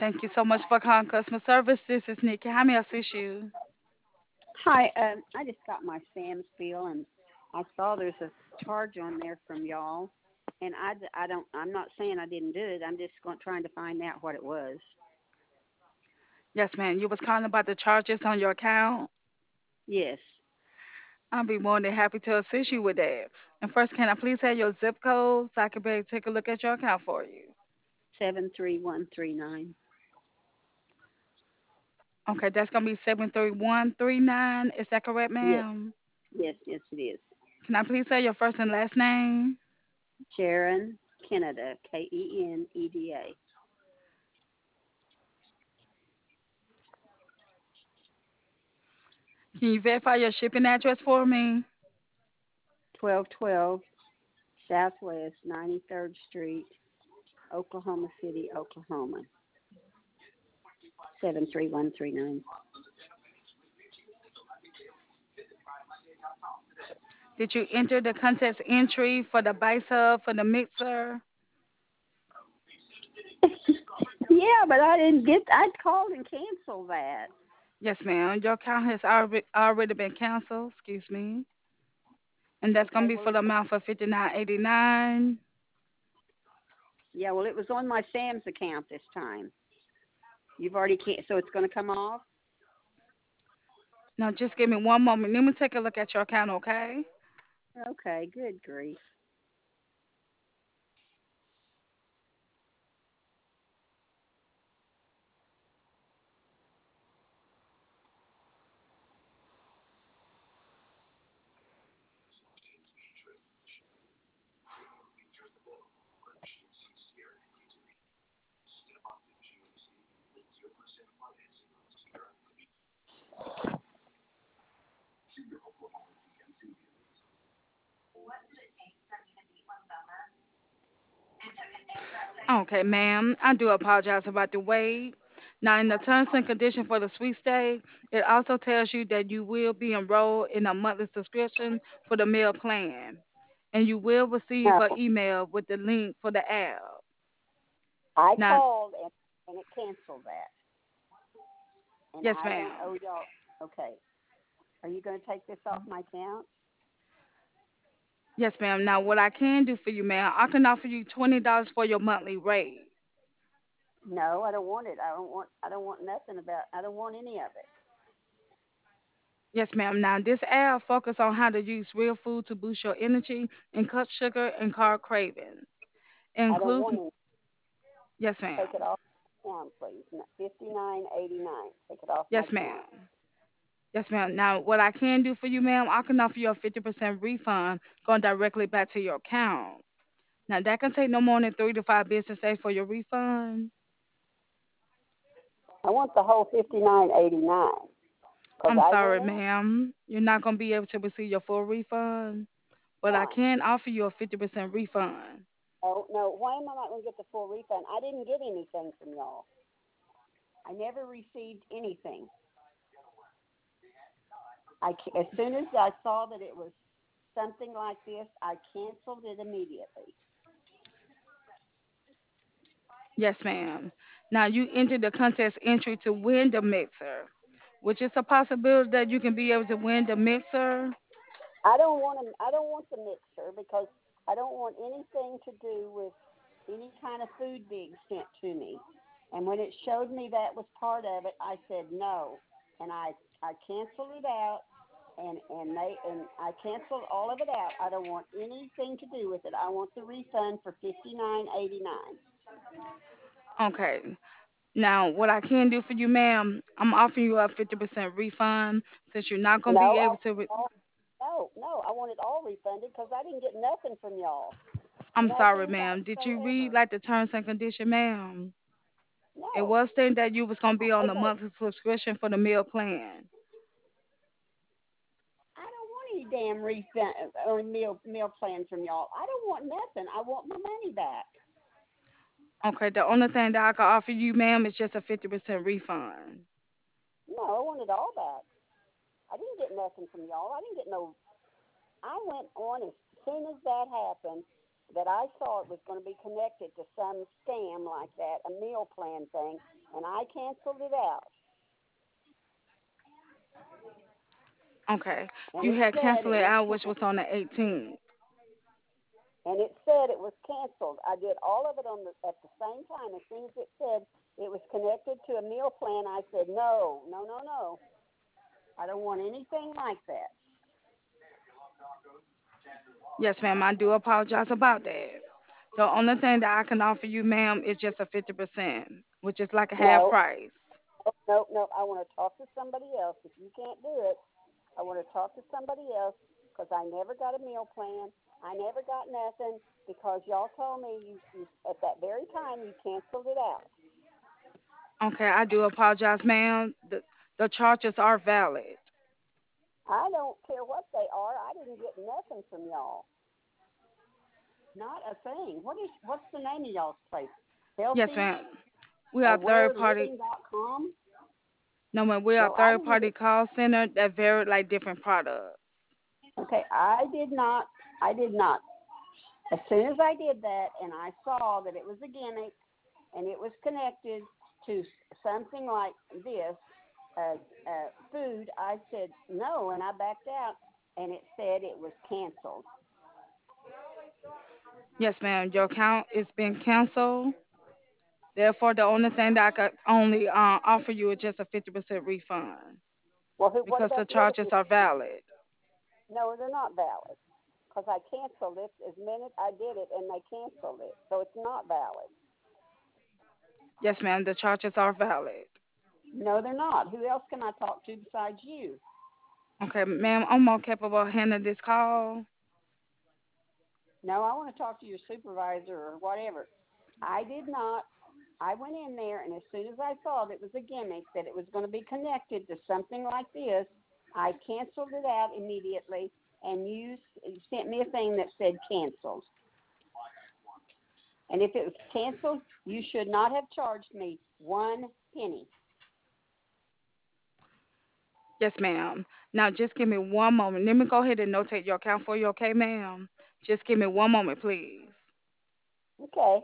Thank you so much for calling customer service. This is Nikki. How may I assist you? Hi, I just got my Sam's bill and I saw there's a charge on there from y'all, and I don't. I'm not saying I didn't do it. I'm just trying to find out what it was. Yes, ma'am. You was calling about the charges on your account. Yes, I'll be more than happy to assist you with that. And first, can I please have your zip code so I can be able to take a look at your account for you? 73139. Okay, that's gonna be 73139. Is that correct, Yes, ma'am? yes, it is. Can I please have your first and last name? Sharon Kennedy, Keneda. Can you verify your shipping address for me? 1212 Southwest 93rd Street, Oklahoma City, Oklahoma. 73139. Did you enter the contest entry for the Bice Hub for the mixer? Yeah, but I didn't get. I called and canceled that. Yes, ma'am. Your account has already been canceled. Excuse me. And that's gonna Okay, be well, for the amount for 59.89. yeah, well, it was on my Sam's account this time. You've already can't, so it's going to come off. Now just give me one moment. Let me take a look at your account, okay? Okay, good grief. Okay, ma'am. I do apologize about the wait. Now, in the terms and condition for the sweepstake, it also tells you that you will be enrolled in a monthly subscription for the meal plan, and you will receive No, an email with the link for the app. I Now, called and it canceled that, and yes, I don't ma'am. owe y'all. Okay, are you going to take this off my account? Yes, ma'am. Now, what I can do for you, ma'am, I can offer you $20 for your monthly rate. No, I don't want it. I don't want. I don't want nothing about. I don't want any of it. Yes, ma'am. Now, this ad focus on how to use real food to boost your energy and cut sugar and carb cravings. It I don't includes, want it. yes, Take it ma'am. off my account, please. 59.89. Take it off my Yes, account. ma'am. Yes, ma'am. Now, what I can do for you, ma'am, I can offer you a 50% refund going directly back to your account. Now, that can take no more than 3 to 5 business days for your refund. I want the whole 59.89 because I'm I sorry, went in. ma'am. You're not going to be able to receive your full refund, but I Why? can offer you a 50% refund. Oh no, why am I not going to get the full refund? I didn't get anything from y'all. I never received anything. As soon as I saw that it was something like this, I canceled it immediately. Yes, ma'am. Now, you entered the contest entry to win the mixer, which is a possibility that you can be able to win the mixer. I don't want the mixer because I don't want anything to do with any kind of food being sent to me. And when it showed me that was part of it, I said no, and I canceled it out, and I canceled all of it out. I don't want anything to do with it. I want the refund for 59.89. Okay. Now, what I can do for you, ma'am, I'm offering you a 50% refund since you're not going to be No, able to. no, I want it all refunded because I didn't get nothing from y'all. I'm sorry, Nothing ma'am. Did you read whatsoever. like the terms and condition, ma'am? It No. was stating that you was going to be on the Okay. monthly subscription for the meal plan. I don't want any damn refund or meal plan from y'all. I don't want nothing. I want my money back. Okay, the only thing that I can offer you, ma'am, is just a 50% refund. No, I want it all back. I didn't get nothing from y'all. I didn't get no. I went on as soon as that happened. that I saw it was going to be connected to some scam like that, a meal plan thing, and I canceled it out. Okay. And You it had said canceled it it was out, which was on the 18th. and it said it was canceled. I did all of it at the same time. As soon as it said it was connected to a meal plan, I said no, no, no, no. I don't want anything like that. Yes, ma'am. I do apologize about that. The only thing that I can offer you, ma'am, is just a 50%, which is like a half No, price. no, no. I want to talk to somebody else. If you can't do it, I want to talk to somebody else because I never got a meal plan. I never got nothing because y'all told me you at that very time you canceled it out. Okay, I do apologize, ma'am. The charges are valid. I don't care what they are. I didn't get nothing from y'all. Not a thing. What's the name of y'all's place? Yes, Healthy ma'am. We are third party. awareliving.com. No, ma'am. We are Well, I third didn't party get. call center that vary like different products. Okay, I did not. I did not. As soon as I did that, and I saw that it was a gimmick, and it was connected to something like this, food, I said no, and I backed out, and it said it was canceled. Yes, ma'am. Your account is being canceled. Therefore, the only thing that I could only offer you is just a 50% refund Well, what because the about the other charges are 50? valid. No, they're not valid because I canceled it as minute I did it, and they canceled it, so it's not valid. Yes, ma'am. The charges are valid. No, they're not. Who else can I talk to besides you? Okay, ma'am. I'm more capable of handling this call. No, I want to talk to your supervisor or whatever. I did not. I went in there, and as soon as I saw that it was a gimmick, that it was going to be connected to something like this, I canceled it out immediately, and you sent me a thing that said canceled. And if it was canceled, you should not have charged me one penny. Yes, ma'am. Now, just give me one moment. Let me go ahead and notate your account for you, okay, ma'am? Just give me one moment, please. Okay.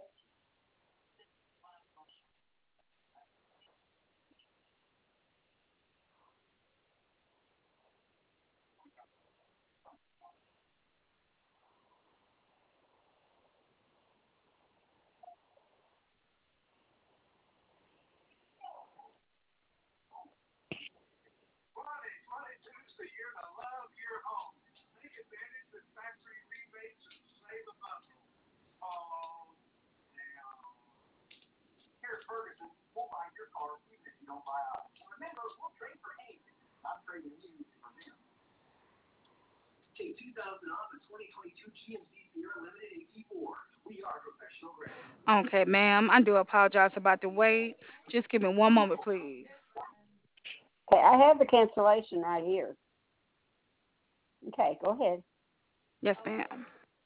Okay, ma'am. I do apologize about the wait. Just give me one moment, please. Okay, I have the cancellation right here. Okay, go ahead. Yes, ma'am.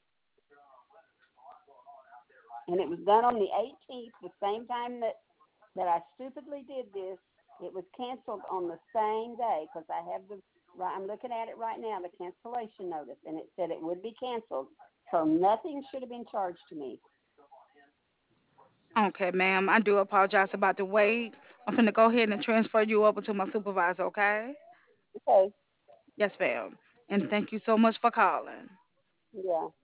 And it was done on the 18th, the same time that I stupidly did this. It was canceled on the same day because I have the right. I'm looking at it right now, the cancellation notice, and it said it would be canceled. So nothing should have been charged to me. Okay, ma'am. I do apologize about the wait. I'm finna go ahead and transfer you over to my supervisor, okay? Okay. Yes, ma'am. And thank you so much for calling. Yeah.